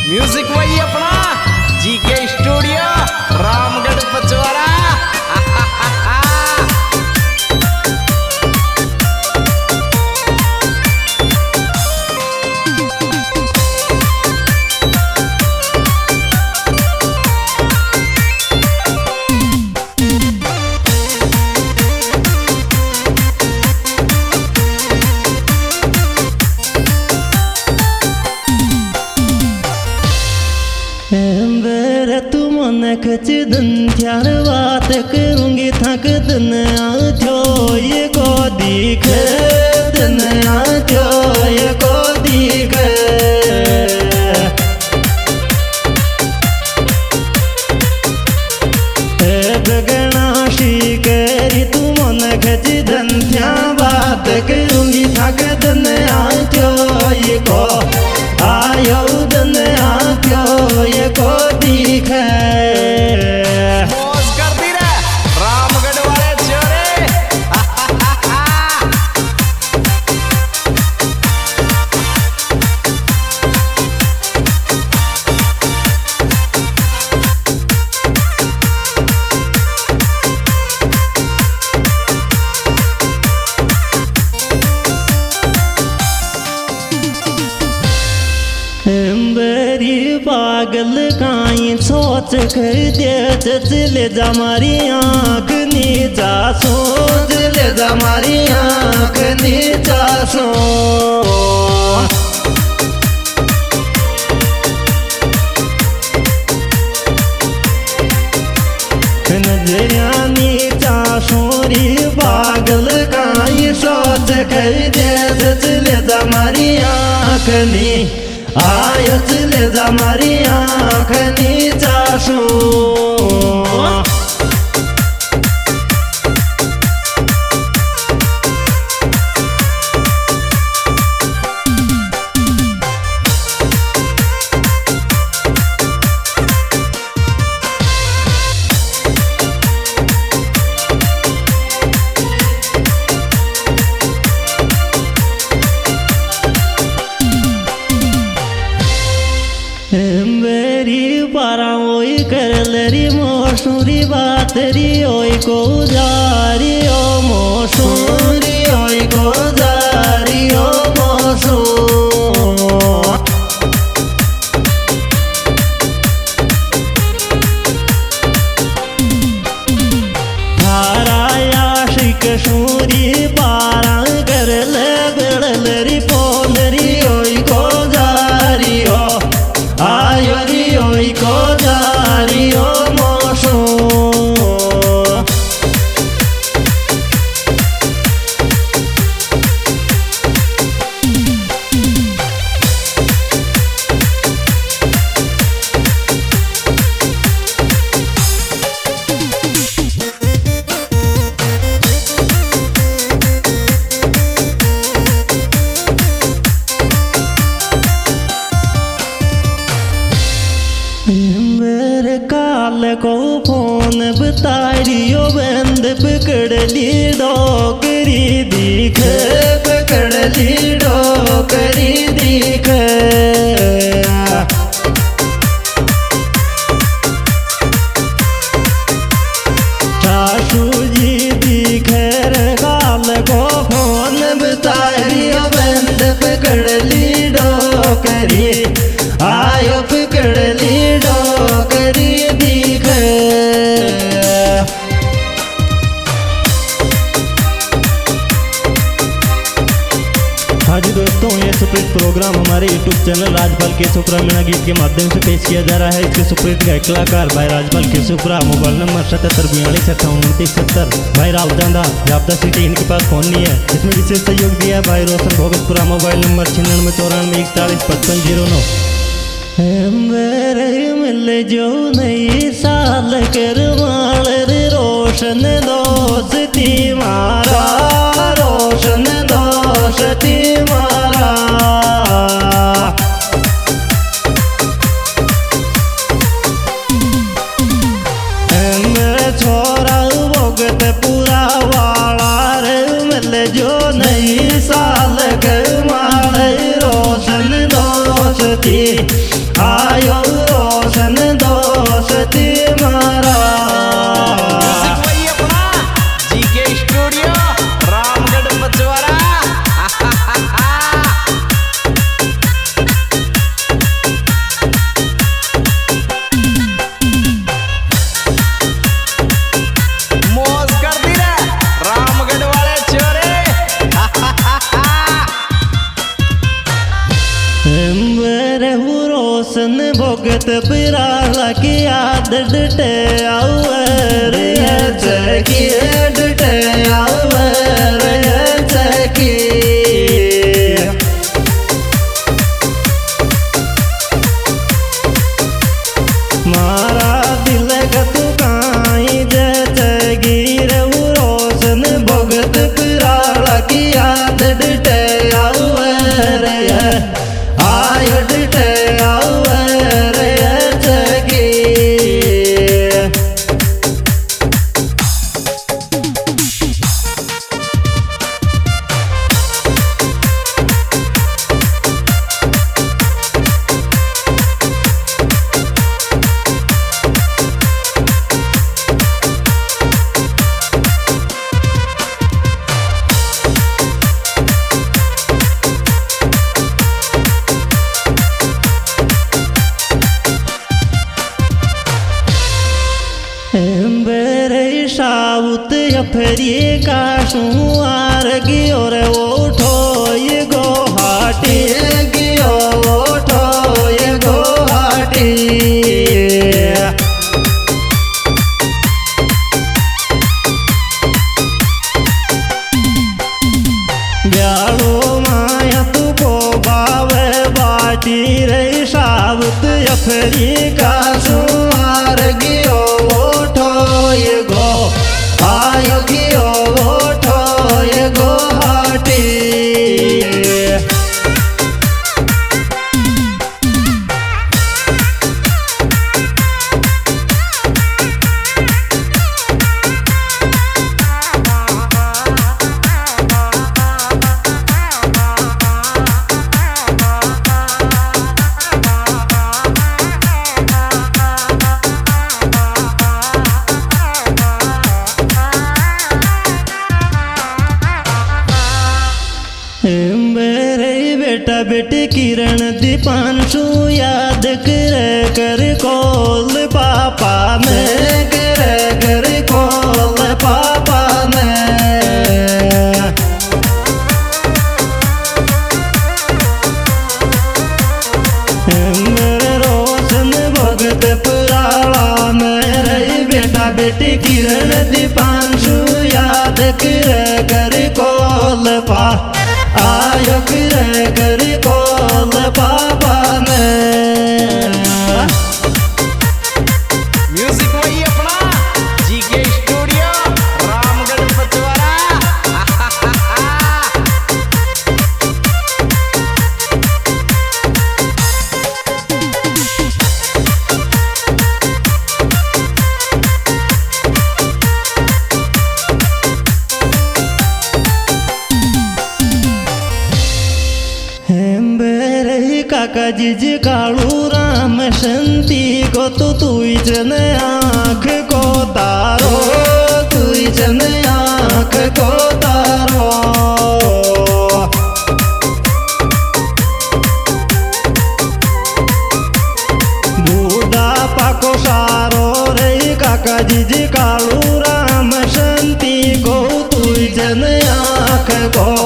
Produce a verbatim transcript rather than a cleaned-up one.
Music वही अपना GK studio Ramgarh Pachwara. तू मन खच दिन त्यार बात करूंगी थक दिन आथो ये को दिख दिन आथो ये को दिख बगनाशी करी तू मन खच दिन त्या बात करूंगी थक दिन आथो ये को आयो दिन आथो ये को दिख मौज करती रे रामगढ़ वाले छोरे। पागल काई सोच कर दे चले जा मारी आँख नीचा सोच ले जा मारी आँख नीचा सो नजरिया नीचा सोरी पागल काई सोच कर दे चले जा मारी आँख नी आयो चले जा मारी आँख नीचा सो मेरी पारा ओई कर लरी मोसूरी बात री ओई को जारी ओ मोसूरी ओई को जारी ओ मोसू थारा आशिक सूरी पारा कर ले बेड़ लरी पोंदरी ओई को जारी ओ आयो रियो को जारियो मोसो मेरे काल को फोन बताइयो बंद पकड़ ली डोकरी दिख पकड़ ली डोकरी दिख सासू जी दिख काल को फोन बताइयो बंद पकड़ ली डोकरी आयो पकड़ ली डोकरी दिख। हाँ जी दोस्तों, ये सुप्रीत प्रोग्राम हमारे यूट्यूब चैनल राजपाल केशवपुरा मीणा गीत के माध्यम से पेश किया जा रहा है। इसके सुप्रीत गायक कलाकार भाई राजपाल केशवपुरा। मोबाइल नंबर सतहत्तर बयालीस अट्ठावन उनतीस सत्तर। भाई रावजादा जापदा सिटी, इनके पास फोन नहीं है। इसमें विशेष सहयोग दिया है भाई रोशन भोगतपुरा। मोबाइल नंबर छिन्नवे चौरानवे इकतालीस पचपन जीरो नौ। मेरे मिल जो नई साल कर माल रोशन दोस्ती मारा रोशन दोस्ती मारा छोरा भोगत पूरा वाला रे मिल जो नई साल कर माल रोशन दोस्ती आयो रोशन दोस्ती मारा। म्यूजिक वही अपना जीके स्टूडियो रामगढ़ पचवारा। मौज कर दी रे रामगढ़ वाले छोरे। मेरे रोशन भोगत पिराला की आदत डटे आवर की डटे आवर की मारा दिल गतु काई जैसे गिर रोशन भोगत पिराला की आदत डटे आवर आयड डटे आवर जगी। बेरे साउत अफरी का शुआर गियो रे ओठो ये गो हाटी गियो ओठो ये गो हाटी। ब्याड़ो माया तू को बावे बाटी रे साउत अफरी का शुआर गियो ये गो आयो गियो ओठो ये गो हाटी। मेरे बेटा बेटी किरण दीपांशु याद कर कर कोल पापा में कर कर कोल पापा में। मेरे रोशन भगत पुराला मेरे बेटा बेटी किरण दीपांशु याद कर कर कोल पा आयो कर कर कोल पापा में। म्यूजिक वही अपना जीके स्टूडियो रामगढ़ पचवारा। काका जिज कालू राम शंती को तो तू जन आँख को तारो तू जन आँख को तारो। बूढ़ा पाको सारो रे काका जिज कालू राम शंती को तू जन आँख को